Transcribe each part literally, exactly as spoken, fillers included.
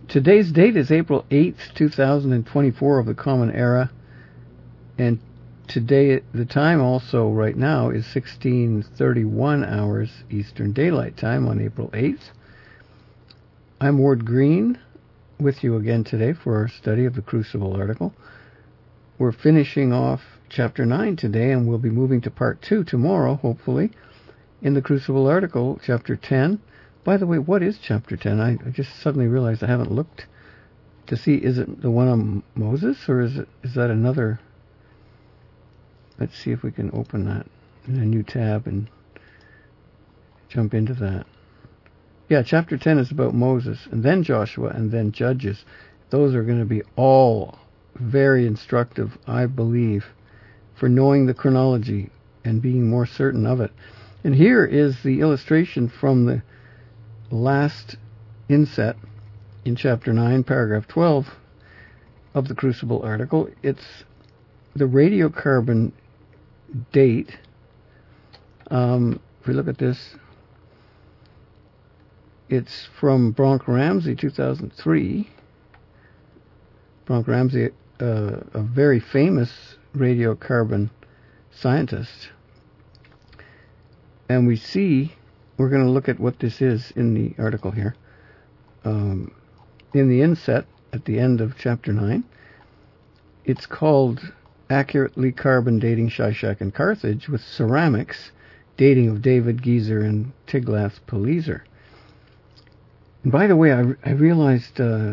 today's date is April eighth, two thousand twenty-four of the Common Era. And today, the time also right now is sixteen thirty-one hours Eastern Daylight Time on April eighth. I'm Ward Green with you again today for our study of the Crucible article. We're finishing off chapter nine today, and we'll be moving to part two tomorrow, hopefully, in the Crucible article, chapter ten. By the way, what is chapter ten? I, I just suddenly realized I haven't looked to see, is it the one on Moses, or is it is that another? Let's see if we can open that in a new tab and jump into that. Yeah, chapter ten is about Moses, and then Joshua, and then Judges. Those are going to be all very instructive, I believe, for knowing the chronology and being more certain of it. And here is the illustration from the last inset in chapter nine, paragraph twelve of the Crucible article. It's the radiocarbon date. Um, if we look at this, it's from Bronk Ramsey, two thousand three. Bronk Ramsey, uh, a very famous radiocarbon scientist. And we see, we're going to look at what this is in the article here. Um, in the inset, at the end of chapter nine, it's called Accurately Carbon Dating Shishak and Carthage with Ceramics, Dating of David, Gezer, and Tiglath-Pileser. And by the way, I, I realized uh,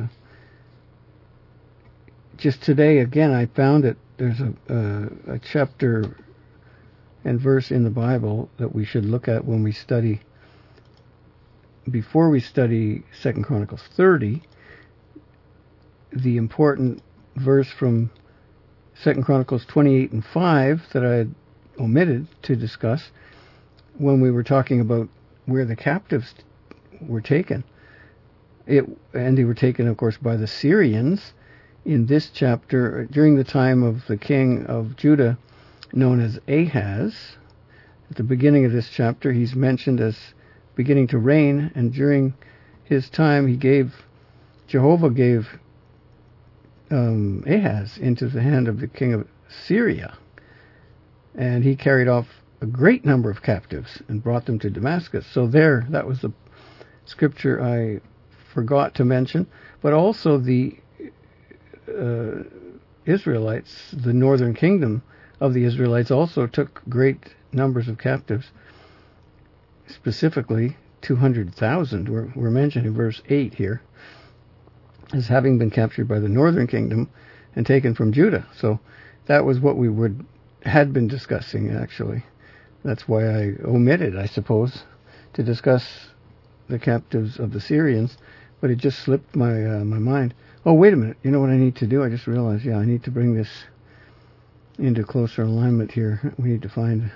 just today, again, I found it, there's a, uh, a chapter and verse in the Bible that we should look at when we study, before we study Second Chronicles thirty, the important verse from Second Chronicles twenty-eight and five that I had omitted to discuss when we were talking about where the captives were taken. It, and they were taken, of course, by the Syrians in this chapter during the time of the king of Judah known as Ahaz. At the beginning of this chapter, he's mentioned as beginning to reign, and during his time, he gave, Jehovah gave um, Ahaz into the hand of the king of Syria, and he carried off a great number of captives and brought them to Damascus. So there, that was the scripture I forgot to mention, but also the uh, Israelites, the northern kingdom of the Israelites, also took great numbers of captives, specifically two hundred thousand. We're, we're mentioned in verse eight here as having been captured by the northern kingdom and taken from Judah. So that was what we would had been discussing, actually. That's why I omitted, I suppose, to discuss the captives of the Syrians, but it just slipped my uh, my mind. Oh, wait a minute. You know what I need to do? I just realized, yeah, I need to bring this into closer alignment here. We need to find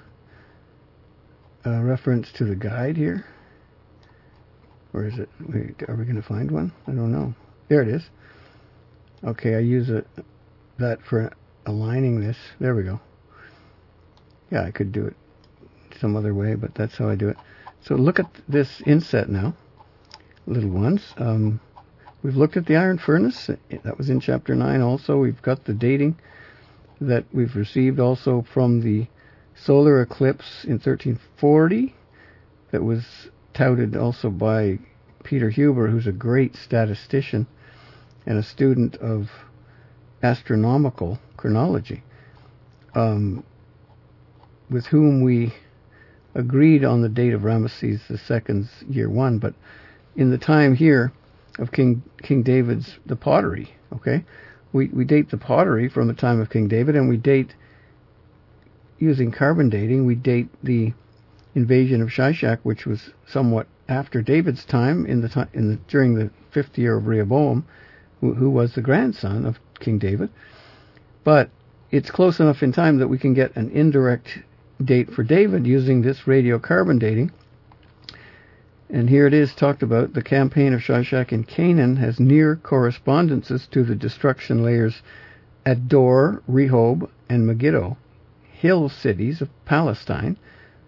a reference to the guide here. Where is it? Wait, are we going to find one? I don't know. There it is. Okay, I use it, that for aligning this. There we go. Yeah, I could do it some other way, but that's how I do it. So look at this inset now, little ones. Um, we've looked at the iron furnace. That was in chapter nine also. We've got the dating that we've received also from the solar eclipse in thirteen forty that was touted also by Peter Huber, who's a great statistician and a student of astronomical chronology, um, with whom we agreed on the date of Ramesses the Second's year one, but in the time here of King King David's, the pottery, okay? We we date the pottery from the time of King David, and we date, using carbon dating, we date the invasion of Shishak, which was somewhat after David's time, in the time in the during the fifth year of Rehoboam, who, who was the grandson of King David. But it's close enough in time that we can get an indirect date for David using this radiocarbon dating. And here it is talked about. The campaign of Shishak in Canaan has near correspondences to the destruction layers at Dor, Rehob, and Megiddo, hill cities of Palestine,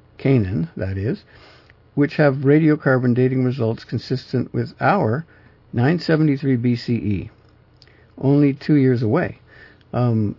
Canaan, that is, which have radiocarbon dating results consistent with our nine seventy-three B C E, only two years away. Um,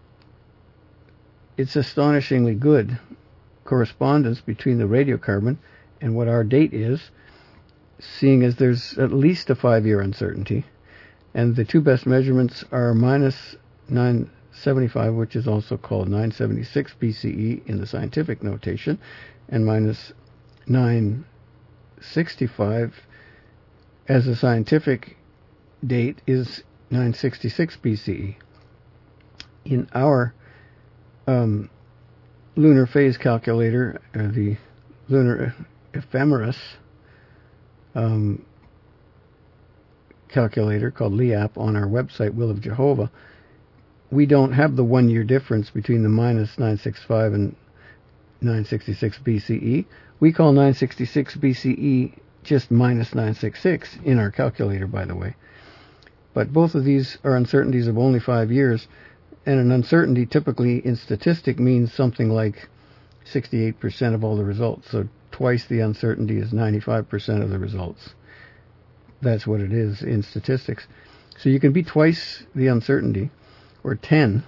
it's astonishingly good correspondence between the radiocarbon and what our date is, seeing as there's at least a five-year uncertainty. And the two best measurements are minus nine seventy-five, which is also called nine seventy-six B C E in the scientific notation, and minus nine sixty-five as a scientific date is nine sixty-six B C E. In our um, lunar phase calculator, or the lunar ephemeris um, calculator called L I A P on our website, Will of Jehovah, we don't have the one-year difference between the minus nine sixty-five and nine sixty-six B C E. We call nine sixty-six B C E just minus nine sixty-six in our calculator, by the way. But both of these are uncertainties of only five years, and an uncertainty typically in statistic means something like sixty-eight percent of all the results. So twice the uncertainty is ninety-five percent of the results. That's what it is in statistics. So you can be twice the uncertainty, or ten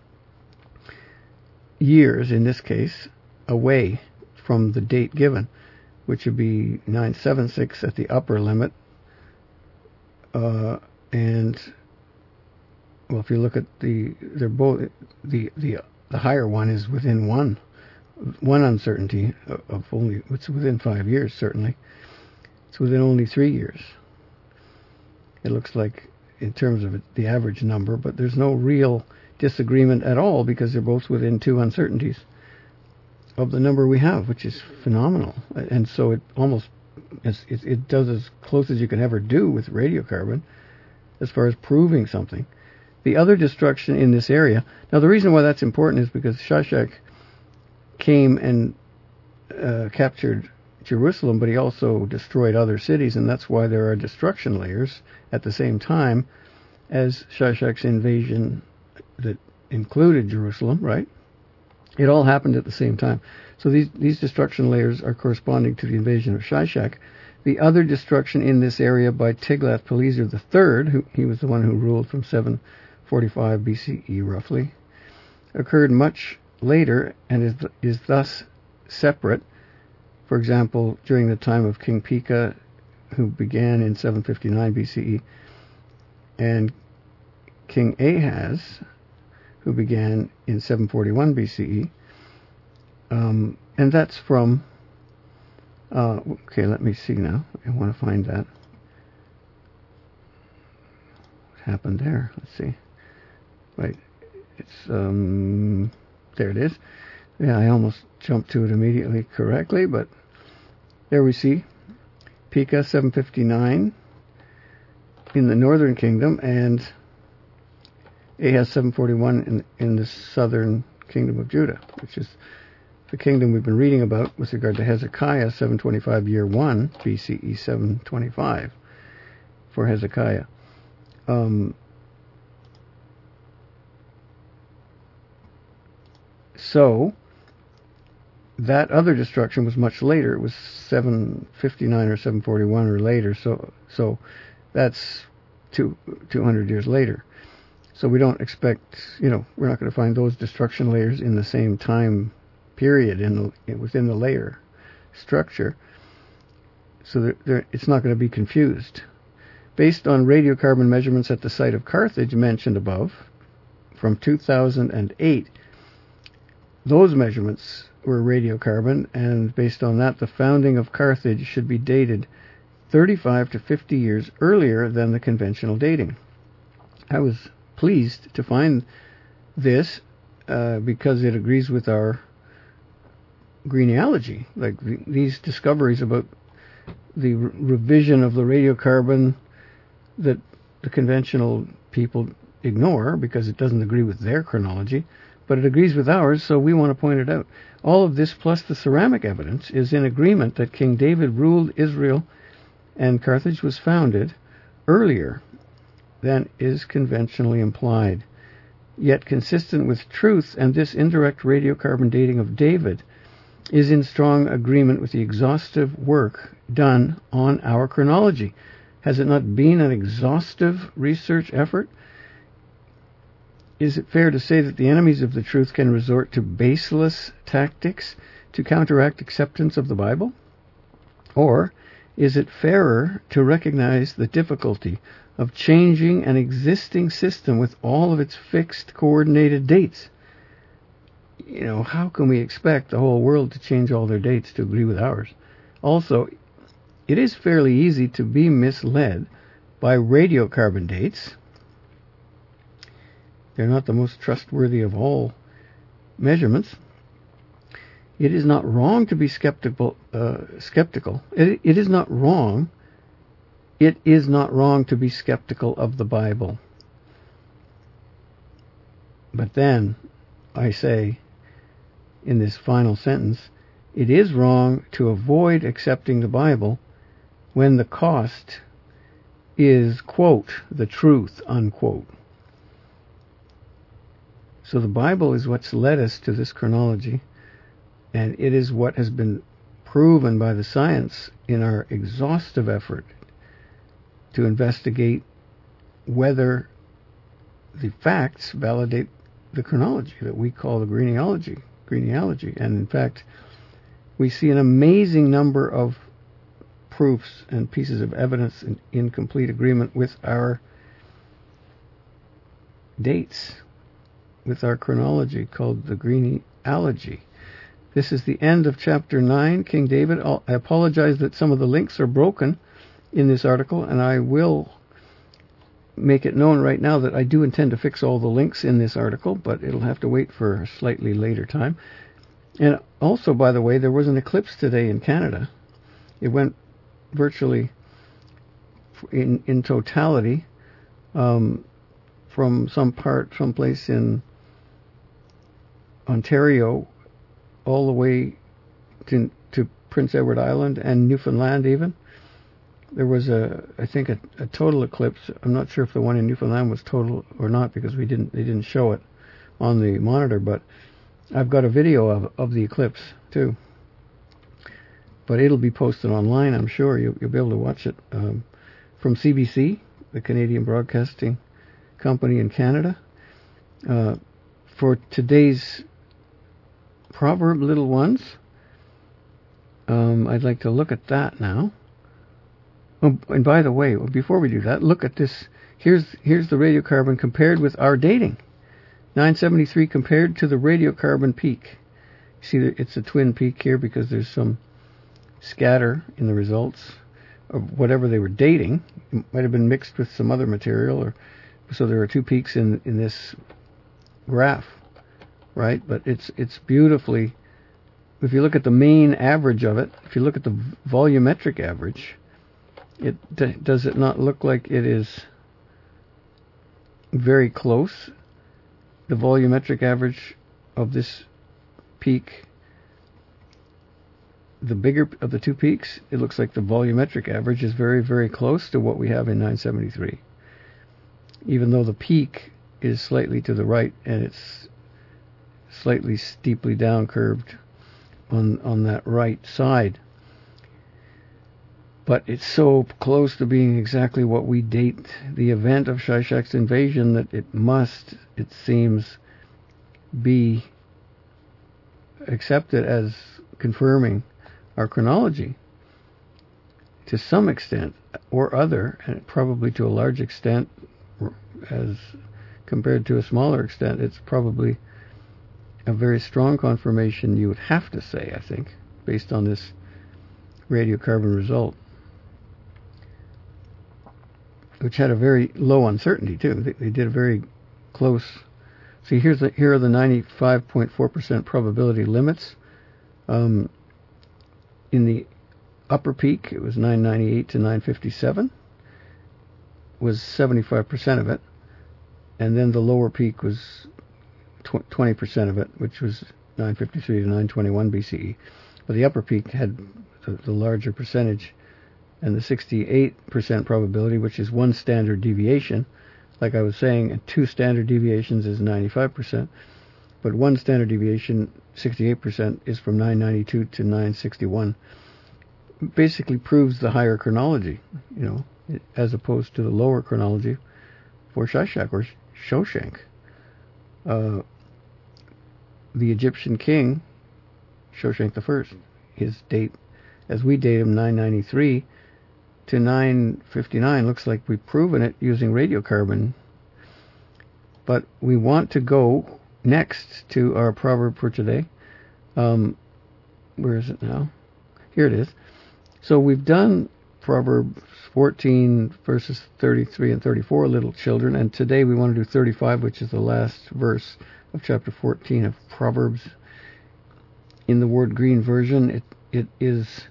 years in this case, away from the date given, which would be nine seventy-six at the upper limit. Uh, and, well, if you look at the, they're both, the, the, the higher one is within one, one uncertainty of, of only, it's within five years, certainly. It's within only three years. It looks like, in terms of the average number, but there's no real disagreement at all because they're both within two uncertainties of the number we have, which is phenomenal. And so it almost, it, it does as close as you can ever do with radiocarbon as far as proving something. The other destruction in this area, now the reason why that's important is because Shashak came and uh, captured Jerusalem, but he also destroyed other cities, and that's why there are destruction layers at the same time as Shashak's invasion that included Jerusalem, right? It all happened at the same time. So these, these destruction layers are corresponding to the invasion of Shashak. The other destruction in this area by Tiglath-Pileser the Third, who he was the one who ruled from seven forty-five B C E roughly, occurred much later and is, is thus separate. For example, during the time of King Pekah, who began in seven fifty-nine B C E, and King Ahaz, who began in seven forty-one B C E. Um, and that's from, uh, okay, let me see now. I want to find that. What happened there? Let's see. Right. It's, um, there it is. Yeah, I almost jumped to it immediately correctly, but there we see Pekah seven fifty-nine in the northern kingdom and Ahaz seven forty-one in, in the southern kingdom of Judah, which is the kingdom we've been reading about with regard to Hezekiah, seven twenty-five year one, B C E seven twenty-five for Hezekiah. Um, so that other destruction was much later. It was seven fifty-nine or seven forty-one or later. So so that's two, 200 years later. So we don't expect, you know, we're not going to find those destruction layers in the same time period in the, within the layer structure. So they're, they're, it's not going to be confused. Based on radiocarbon measurements at the site of Carthage mentioned above, from two thousand eight, those measurements were radiocarbon, and based on that, the founding of Carthage should be dated thirty-five to fifty years earlier than the conventional dating. I was pleased to find this uh, because it agrees with our genealogy. Like the, these discoveries about the re- revision of the radiocarbon that the conventional people ignore because it doesn't agree with their chronology, but it agrees with ours, so we want to point it out. All of this, plus the ceramic evidence, is in agreement that King David ruled Israel and Carthage was founded earlier than is conventionally implied, yet consistent with truth, and this indirect radiocarbon dating of David is in strong agreement with the exhaustive work done on our chronology. Has it not been an exhaustive research effort? Is it fair to say that the enemies of the truth can resort to baseless tactics to counteract acceptance of the Bible? Or is it fairer to recognize the difficulty of changing an existing system with all of its fixed, coordinated dates? You know, how can we expect the whole world to change all their dates to agree with ours? Also, it is fairly easy to be misled by radiocarbon dates. They're not the most trustworthy of all measurements. It is not wrong to be skeptical. Uh, skeptical. It, it is not wrong. It is not wrong to be skeptical of the Bible. But then, I say, in this final sentence, it is wrong to avoid accepting the Bible when the cost is, quote, the truth, unquote. So the Bible is what's led us to this chronology, and it is what has been proven by the science in our exhaustive effort to investigate whether the facts validate the chronology that we call the genealogy. genealogy. And in fact, we see an amazing number of proofs and pieces of evidence in, in complete agreement with our dates, with our chronology called the genealogy. This is the end of chapter nine, King David. I'll, I apologize that some of the links are broken in this article, and I will make it known right now that I do intend to fix all the links in this article, but it'll have to wait for a slightly later time. And also, by the way, there was an eclipse today in Canada. It went virtually in in totality um, from some part, someplace in Ontario, all the way to, to Prince Edward Island and Newfoundland even. There was a, I think, a, a total eclipse. I'm not sure if the one in Newfoundland was total or not because we didn't, they didn't show it on the monitor. But I've got a video of of the eclipse too. But it'll be posted online, I'm sure. You'll, you'll be able to watch it um, from C B C, the Canadian Broadcasting Company in Canada. Uh, for today's proverb, little ones, um, I'd like to look at that now. Oh, and by the way, before we do that, look at this. Here's here's the radiocarbon compared with our dating. nine seventy-three compared to the radiocarbon peak. See, it's a twin peak here because there's some scatter in the results of whatever they were dating. It might have been mixed with some other material, or so there are two peaks in in this graph, right? But it's it's beautifully. If you look at the main average of it, if you look at the volumetric average, it d- does it not look like it is very close? The volumetric average of this peak, the bigger of the two peaks, it looks like the volumetric average is very, very close to what we have in nine seventy-three. Even though the peak is slightly to the right and it's slightly steeply down curved on on that right side. But it's so close to being exactly what we date the event of Shishak's invasion that it must, it seems, be accepted as confirming our chronology to some extent or other, and probably to a large extent, as compared to a smaller extent, it's probably a very strong confirmation, you would have to say, I think, based on this radiocarbon result, which had a very low uncertainty too. They, they did a very close. See, here's the, here are the ninety-five point four percent probability limits. Um, in the upper peak, it was nine ninety-eight to nine fifty-seven, was seventy-five percent of it, and then the lower peak was twenty percent of it, which was nine fifty-three to nine twenty-one B C E. But the upper peak had the, the larger percentage, and the sixty-eight percent probability, which is one standard deviation. Like I was saying, and two standard deviations is ninety-five percent, but one standard deviation, sixty-eight percent, is from nine ninety-two to nine sixty-one. Basically proves the higher chronology, you know, as opposed to the lower chronology for Shishak or Shoshank. Uh, the Egyptian king, Shoshank the First, his date, as we date him, nine ninety-three to nine fifty-nine, looks like we've proven it using radiocarbon. But we want to go next to our proverb for today. Um, where is it now? Here it is. So we've done Proverbs fourteen, verses thirty-three and thirty-four, little children, and today we want to do thirty-five, which is the last verse of chapter fourteen of Proverbs. In the Word Green version, it it is,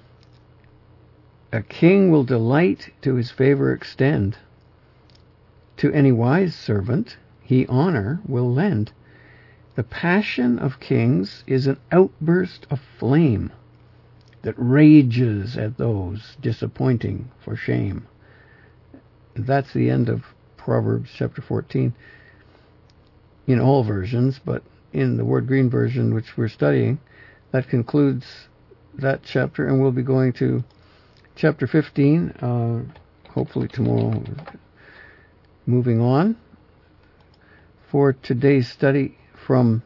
a king will delight to his favor extend. To any wise servant he honor will lend. The passion of kings is an outburst of flame that rages at those disappointing for shame. That's the end of Proverbs chapter fourteen in all versions, but in the Word Green version, which we're studying, that concludes that chapter, and we'll be going to chapter fifteen, uh, hopefully tomorrow. Moving on for today's study from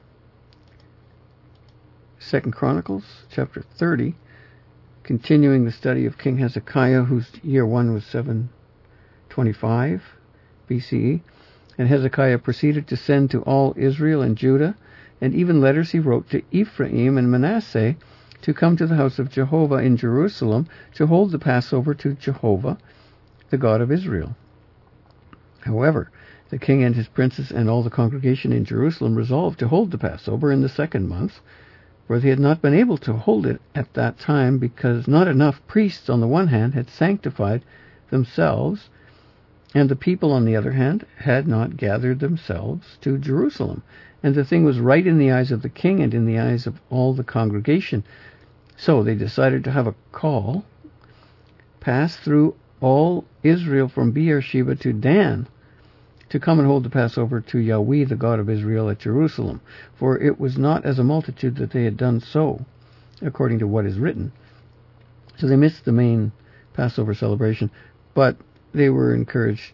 Second Chronicles chapter thirty, continuing the study of King Hezekiah, whose year one was seven twenty-five B C E. And Hezekiah proceeded to send to all Israel and Judah, and even letters he wrote to Ephraim and Manasseh, to come to the house of Jehovah in Jerusalem to hold the Passover to Jehovah, the God of Israel. However, the king and his princes and all the congregation in Jerusalem resolved to hold the Passover in the second month, for they had not been able to hold it at that time because not enough priests on the one hand had sanctified themselves, and the people on the other hand had not gathered themselves to Jerusalem. And the thing was right in the eyes of the king and in the eyes of all the congregation. So they decided to have a call pass through all Israel from Beersheba to Dan to come and hold the Passover to Yahweh, the God of Israel, at Jerusalem. For it was not as a multitude that they had done so, according to what is written. So they missed the main Passover celebration, but they were encouraged,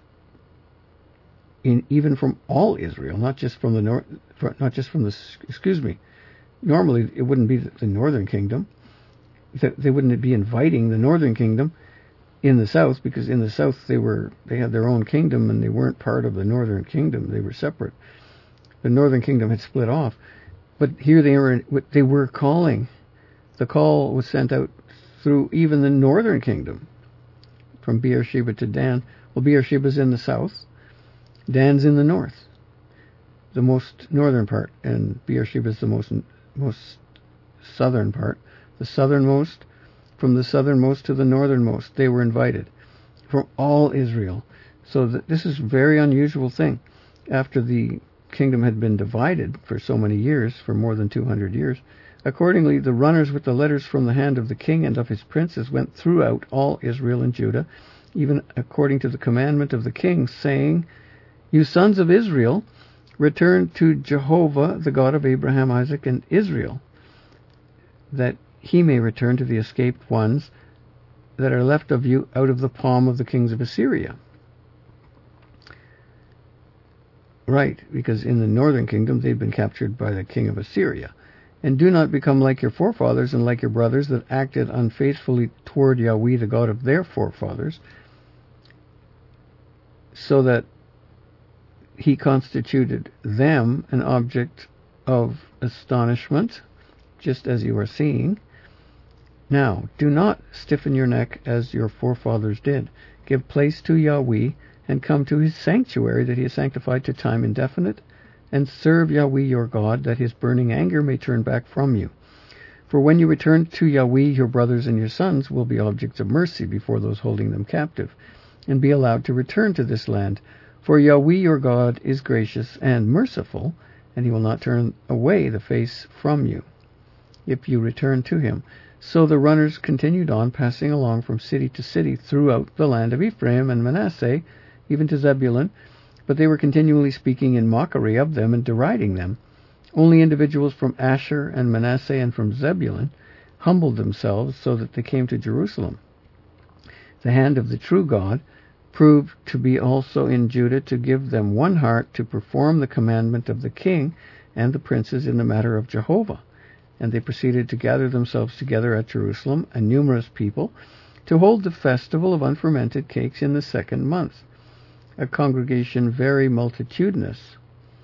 in even from all Israel, not just from the north, not just from the, excuse me, normally it wouldn't be the northern kingdom. They wouldn't be inviting the northern kingdom in the south, because in the south they were they had their own kingdom and they weren't part of the northern kingdom. They were separate. The northern kingdom had split off, but here they were. They were calling. The call was sent out through even the northern kingdom, from Beersheba to Dan. Well, Beersheba's in the south, Dan's in the north, the most northern part, and Beersheba's the most most southern part, the southernmost. From the southernmost to the northernmost, they were invited from all Israel. So that this is a very unusual thing. After the kingdom had been divided for so many years, for more than two hundred years, accordingly the runners with the letters from the hand of the king and of his princes went throughout all Israel and Judah, even according to the commandment of the king, saying, "You sons of Israel, return to Jehovah, the God of Abraham, Isaac, and Israel, that he may return to the escaped ones that are left of you out of the palm of the kings of Assyria." Right, because in the northern kingdom they'd been captured by the king of Assyria. "And do not become like your forefathers and like your brothers that acted unfaithfully toward Yahweh, the God of their forefathers, so that he constituted them an object of astonishment, just as you are seeing. Now, do not stiffen your neck as your forefathers did. Give place to Yahweh, and come to his sanctuary that he has sanctified to time indefinite, and serve Yahweh your God, that his burning anger may turn back from you. For when you return to Yahweh, your brothers and your sons will be objects of mercy before those holding them captive, and be allowed to return to this land. For Yahweh your God is gracious and merciful, and he will not turn away the face from you, if you return to him." So the runners continued on, passing along from city to city throughout the land of Ephraim and Manasseh, even to Zebulun, but they were continually speaking in mockery of them and deriding them. Only individuals from Asher and Manasseh and from Zebulun humbled themselves so that they came to Jerusalem. the hand of the true God proved to be also in Judah to give them one heart to perform the commandment of the king and the princes in the matter of Jehovah. And they proceeded to gather themselves together at Jerusalem, a numerous people, to hold the festival of unfermented cakes in the second month, a congregation very multitudinous.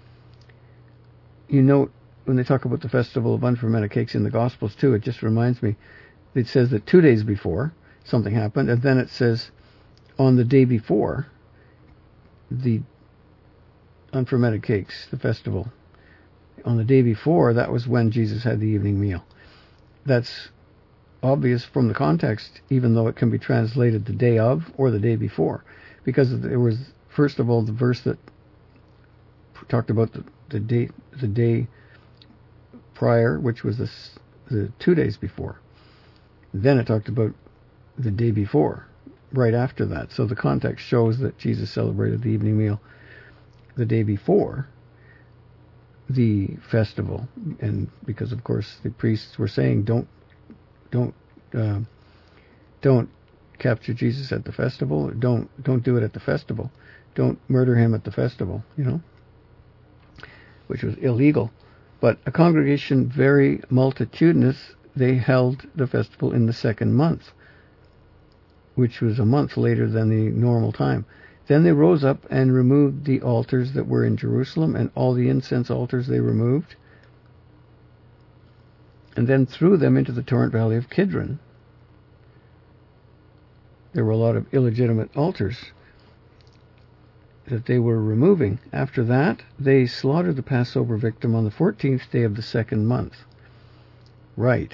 You note, when they talk about the festival of unfermented cakes in the Gospels too, it just reminds me, it says that two days before something happened, and then it says on the day before the unfermented cakes, the festival, on the day before, that was when Jesus had the evening meal. That's obvious from the context, even though it can be translated the day of or the day before, because there was, first of all, the verse that talked about the, the day the day prior, which was the, the two days before. Then it talked about the day before, right after that. So the context shows that Jesus celebrated the evening meal the day before the festival, and because of course the priests were saying, don't don't uh, don't capture Jesus at the festival, don't don't do it at the festival, don't murder him at the festival, you know, which was illegal. But a congregation very multitudinous, they held the festival in the second month, which was a month later than the normal time. Then they rose up and removed the altars that were in Jerusalem, and all the incense altars they removed, and then threw them into the torrent valley of Kidron. There were a lot of illegitimate altars that they were removing. After that, they slaughtered the Passover victim on the fourteenth day of the second month. Right.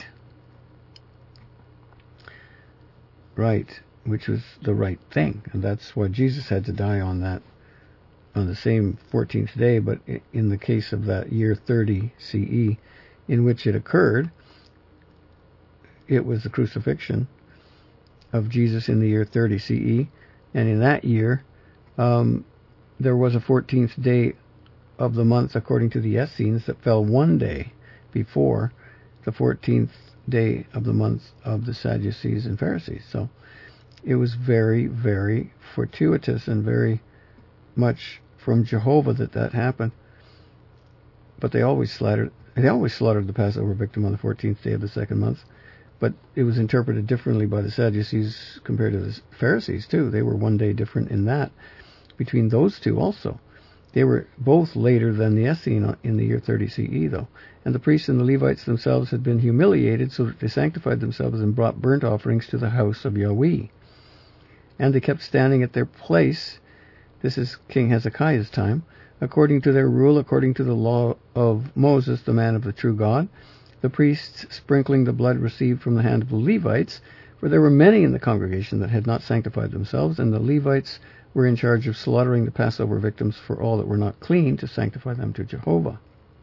Right. Which was the right thing. And that's why Jesus had to die on that, on the same fourteenth day, but in the case of that year thirty C E, in which it occurred, it was the crucifixion of Jesus in the year thirty C E, and in that year, um, there was a fourteenth day of the month, according to the Essenes, that fell one day before the fourteenth day of the month of the Sadducees and Pharisees. So it was very, very fortuitous and very much from Jehovah that that happened. But they always slaughtered, they always slaughtered the Passover victim on the fourteenth day of the second month. But it was interpreted differently by the Sadducees compared to the Pharisees too. They were one day different in that, between those two also. They were both later than the Essene in the year thirty C E though. And the priests and the Levites themselves had been humiliated, so that they sanctified themselves and brought burnt offerings to the house of Yahweh. And they kept standing at their place, this is King Hezekiah's time, according to their rule, according to the law of Moses, the man of the true God, the priests sprinkling the blood received from the hand of the Levites, for there were many in the congregation that had not sanctified themselves, and the Levites were in charge of slaughtering the Passover victims for all that were not clean, to sanctify them to Jehovah.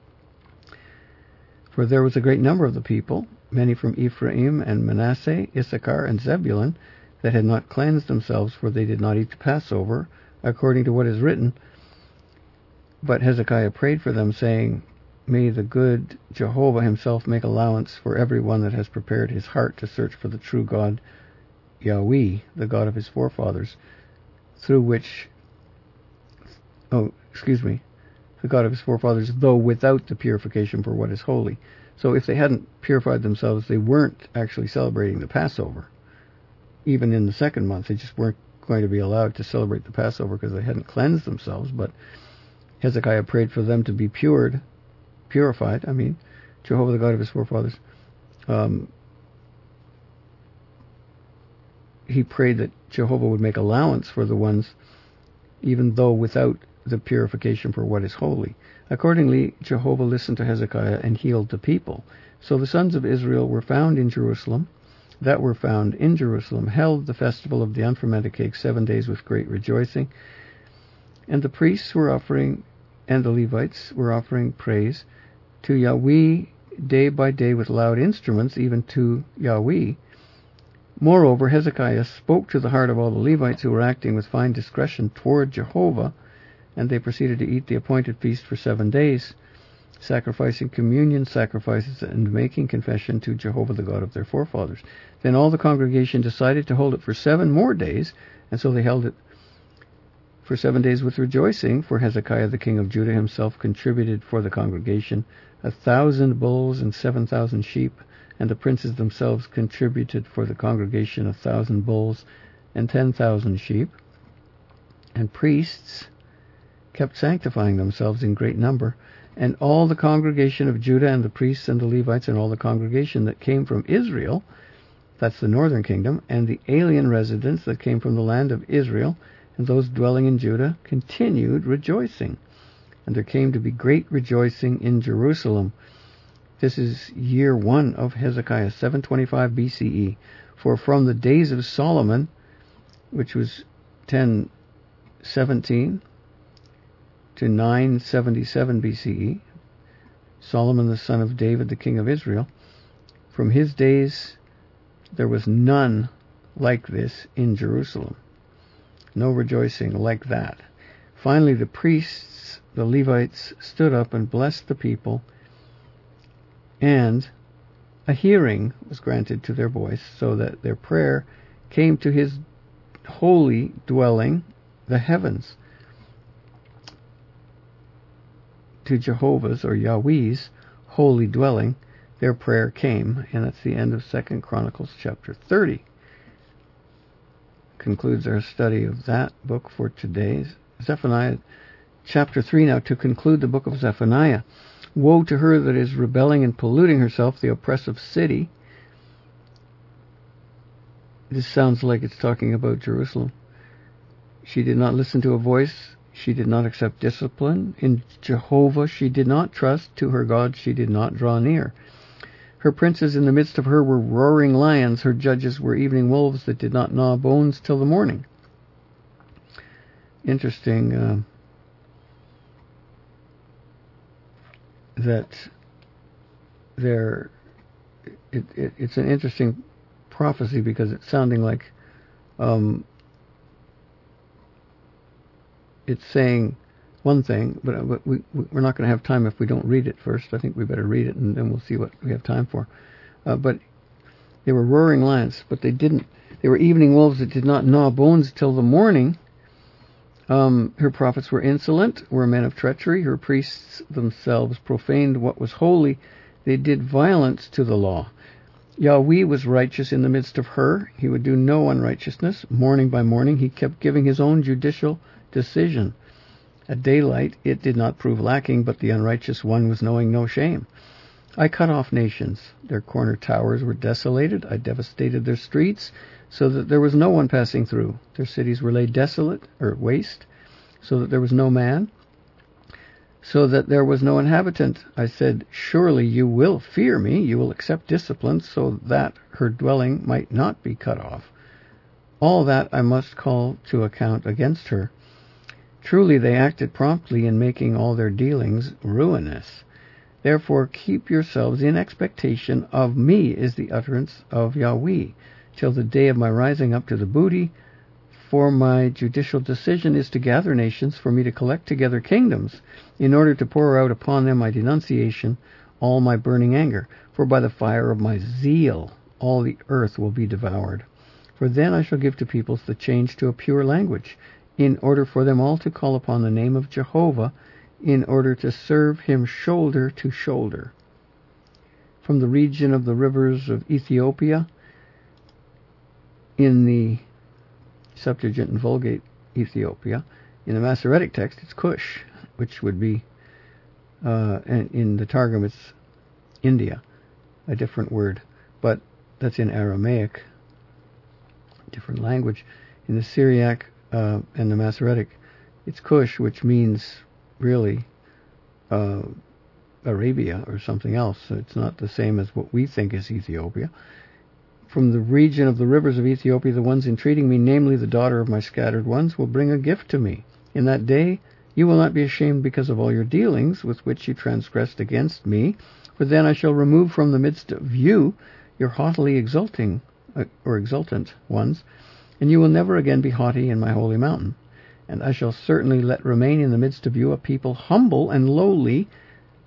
For there was a great number of the people, many from Ephraim and Manasseh, Issachar and Zebulun, that had not cleansed themselves, for they did not eat the Passover, according to what is written. But Hezekiah prayed for them, saying, May the good Jehovah himself make allowance for every one that has prepared his heart to search for the true God, Yahweh, the God of his forefathers, through which, oh, excuse me, the God of his forefathers, though without the purification for what is holy. So if they hadn't purified themselves, they weren't actually celebrating the Passover. Even in the second month, they just weren't going to be allowed to celebrate the Passover because they hadn't cleansed themselves. But Hezekiah prayed for them to be pured, purified, I mean, Jehovah, the God of his forefathers. Um, he prayed that Jehovah would make allowance for the ones, even though without the purification for what is holy. Accordingly, Jehovah listened to Hezekiah and healed the people. So the sons of Israel were found in Jerusalem, that were found in Jerusalem, held the festival of the unfermented cakes seven days with great rejoicing. And the priests were offering, and the Levites were offering praise to Yahweh day by day with loud instruments, even to Yahweh. Moreover, Hezekiah spoke to the heart of all the Levites who were acting with fine discretion toward Jehovah, and they proceeded to eat the appointed feast for seven days. sacrificing communion sacrifices and making confession to Jehovah, the God of their forefathers. Then all the congregation decided to hold it for seven more days, and so they held it for seven days with rejoicing, for Hezekiah the king of Judah himself contributed for the congregation a thousand bulls and seven thousand sheep, and the princes themselves contributed for the congregation a thousand bulls and ten thousand sheep. And priests kept sanctifying themselves in great number, and all the congregation of Judah and the priests and the Levites and all the congregation that came from Israel, that's the northern kingdom, and the alien residents that came from the land of Israel, and those dwelling in Judah, continued rejoicing. And there came to be great rejoicing in Jerusalem. This is year one of Hezekiah, seven twenty-five B C E. For from the days of Solomon, which was ten seventeen to nine seventy-seven B C E, Solomon the son of David, the king of Israel, from his days there was none like this in Jerusalem. No rejoicing like that. Finally, the priests, the Levites, stood up and blessed the people, and a hearing was granted to their voice, so that their prayer came to his holy dwelling, the heavens, to Jehovah's or Yahweh's holy dwelling. Their prayer came, and that's the end of Second Chronicles chapter thirty. Concludes our study of that book for today. Zephaniah chapter three now, to conclude the book of Zephaniah. Woe to her that is rebelling and polluting herself, the oppressive city. This sounds like it's talking about Jerusalem. She did not listen to a voice. She did not accept discipline. In Jehovah she did not trust. To her God she did not draw near. Her princes in the midst of her were roaring lions. Her judges were evening wolves that did not gnaw bones till the morning. Interesting uh, that there, it, it, it's an interesting prophecy because it's sounding like um, it's saying one thing, but, but we, we're not going to have time if we don't read it first. I think we better read it, and then we'll see what we have time for. Uh, but they were roaring lions, but they didn't. They were evening wolves that did not gnaw bones till the morning. Um, her prophets were insolent, were men of treachery. Her priests themselves profaned what was holy. They did violence to the law. Yahweh was righteous in the midst of her. He would do no unrighteousness. Morning by morning he kept giving his own judicial decision. At daylight it did not prove lacking, but the unrighteous one was knowing no shame. I cut off nations. Their corner towers were desolated. I devastated their streets, so that there was no one passing through. Their cities were laid desolate, or waste, so that there was no man, so that there was no inhabitant. I said, surely you will fear me, you will accept discipline, so that her dwelling might not be cut off. All that I must call to account against her. Truly they acted promptly in making all their dealings ruinous. Therefore keep yourselves in expectation of me, is the utterance of Yahweh, till the day of my rising up to the booty. For my judicial decision is to gather nations, for me to collect together kingdoms, in order to pour out upon them my denunciation, all my burning anger. For by the fire of my zeal all the earth will be devoured. For then I shall give to peoples the change to a pure language, in order for them all to call upon the name of Jehovah, in order to serve him shoulder to shoulder. From the region of the rivers of Ethiopia, in the Septuagint and Vulgate Ethiopia, in the Masoretic text it's Cush, which would be, uh, and in the Targum it's India, a different word, but that's in Aramaic, different language. In the Syriac uh, and the Masoretic, it's Cush, which means really uh, Arabia or something else. So it's not the same as what we think is Ethiopia. From the region of the rivers of Ethiopia, the ones entreating me, namely the daughter of my scattered ones, will bring a gift to me. In that day you will not be ashamed because of all your dealings with which you transgressed against me, for then I shall remove from the midst of you your haughtily exulting uh, or exultant ones, and you will never again be haughty in my holy mountain. And I shall certainly let remain in the midst of you a people humble and lowly,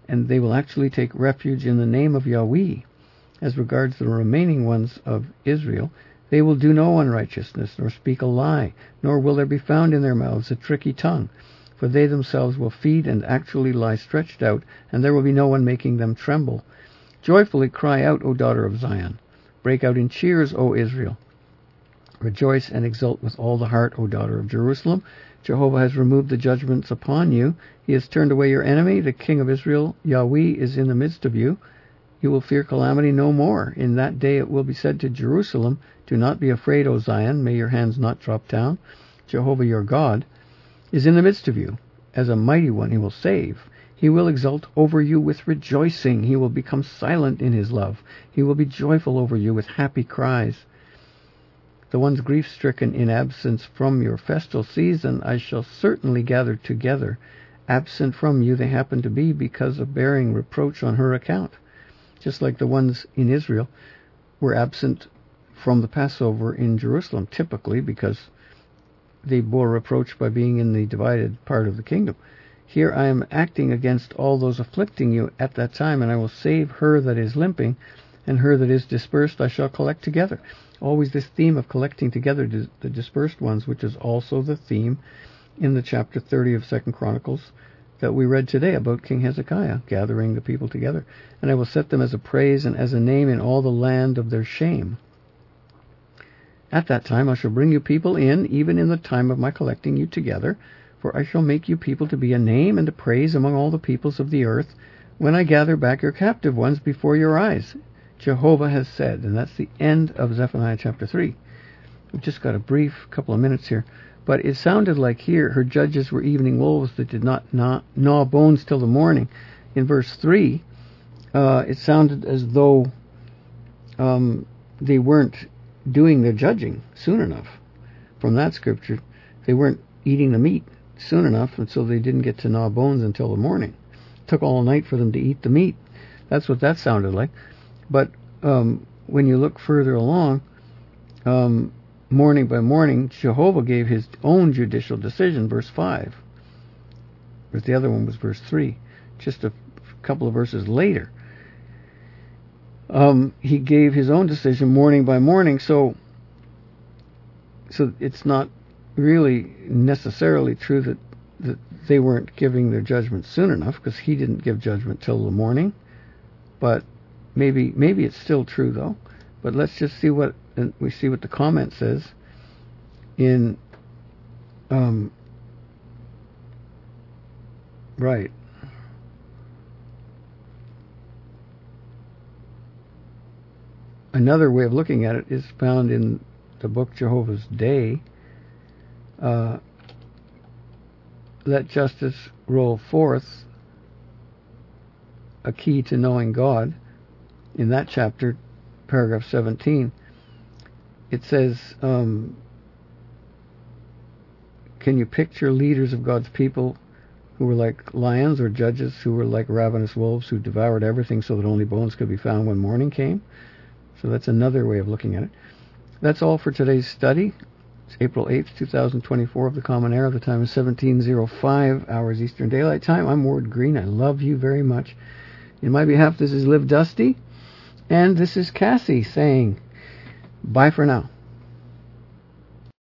and they will actually take refuge in the name of Yahweh. As regards the remaining ones of Israel, they will do no unrighteousness, nor speak a lie, nor will there be found in their mouths a tricky tongue. For they themselves will feed and actually lie stretched out, and there will be no one making them tremble. Joyfully cry out, O daughter of Zion. Break out in cheers, O Israel. Rejoice and exult with all the heart, O daughter of Jerusalem. Jehovah has removed the judgments upon you. He has turned away your enemy. The King of Israel, Yahweh, is in the midst of you. You will fear calamity no more. In that day it will be said to Jerusalem, do not be afraid, O Zion. May your hands not drop down. Jehovah your God is in the midst of you. As a mighty one he will save. He will exult over you with rejoicing. He will become silent in his love. He will be joyful over you with happy cries. The ones grief-stricken in absence from your festal season I shall certainly gather together. Absent from you they happen to be because of bearing reproach on her account. Just like the ones in Israel were absent from the Passover in Jerusalem, typically because they bore reproach by being in the divided part of the kingdom. Here I am acting against all those afflicting you at that time, and I will save her that is limping, and her that is dispersed I shall collect together. Always this theme of collecting together the dispersed ones, which is also the theme in the chapter thirty of Second Chronicles that we read today about King Hezekiah, gathering the people together. And I will set them as a praise and as a name in all the land of their shame. At that time I shall bring you people in, even in the time of my collecting you together, for I shall make you people to be a name and a praise among all the peoples of the earth, when I gather back your captive ones before your eyes. Jehovah has said. And that's the end of Zephaniah chapter three. We've just got a brief couple of minutes here. But it sounded like here her judges were evening wolves that did not gnaw, gnaw bones till the morning. In verse three, uh, it sounded as though um, they weren't doing their judging soon enough. From that scripture, they weren't eating the meat soon enough, and so they didn't get to gnaw bones until the morning. It took all night for them to eat the meat. That's what that sounded like. But um, when you look further along, um, morning by morning, Jehovah gave his own judicial decision, verse five. Whereas the other one was verse three. Just a couple of verses later, um, he gave his own decision morning by morning. So, so it's not really necessarily true that, that they weren't giving their judgment soon enough, because he didn't give judgment till the morning. But maybe maybe it's still true though. But let's just see what and we see what the comment says in um, right. Another way of looking at it is found in the book Jehovah's Day. Uh, let justice roll forth, a key to knowing God. In that chapter, paragraph seventeen, it says, um, can you picture leaders of God's people who were like lions, or judges who were like ravenous wolves who devoured everything so that only bones could be found when morning came? So that's another way of looking at it. That's all for today's study. It's April eighth, twenty twenty-four of the Common Era. The time is seventeen oh five hours Eastern Daylight Time. I'm Ward Green. I love you very much. In my behalf, this is Liv Dusty. And this is Cassie saying bye for now.